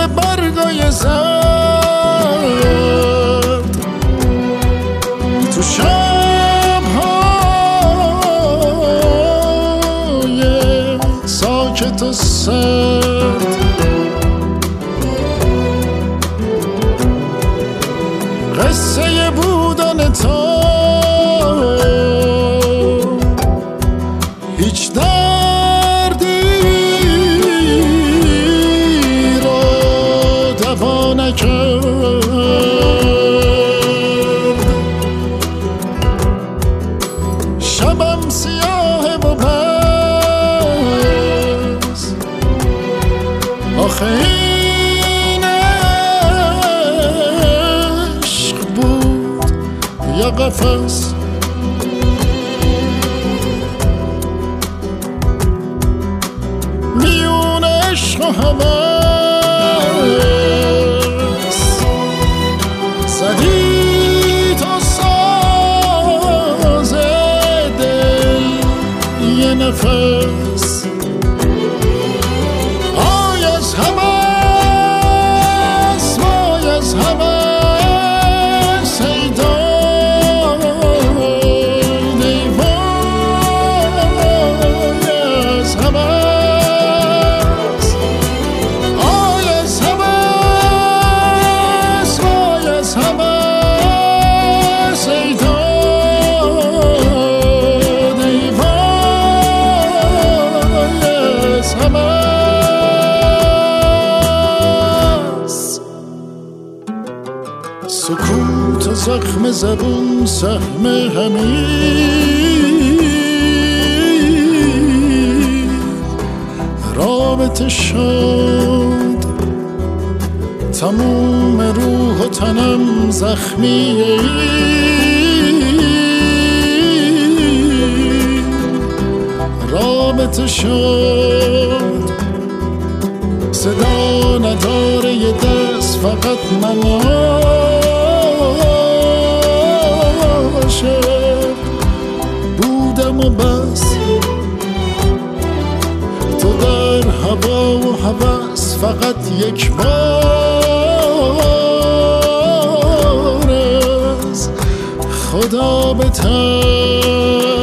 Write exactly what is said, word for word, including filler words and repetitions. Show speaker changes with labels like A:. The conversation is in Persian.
A: برگای زرد تو شب‌های ساکت و سرد قصه بودن تو هیچ دردی رو دوا نکرد. شبم سیاه و بس آخه این عشق بود یا قفس. میون عشق و هوس زدی تو ساز دل یه نفس. آی از هوس وای از هوس ای داد ای وای از هوس. آی از هوس وای از هوس ای داد ای وای از هوس. سکوت و زخم زبون سهم همین رابطه شد. تموم روح و تنم زخمیه رابطه شد. صدا نداره یه دست فقط مناشه بودم و بس. تو در هوا و هوس فقط یک بار از خدا بتر.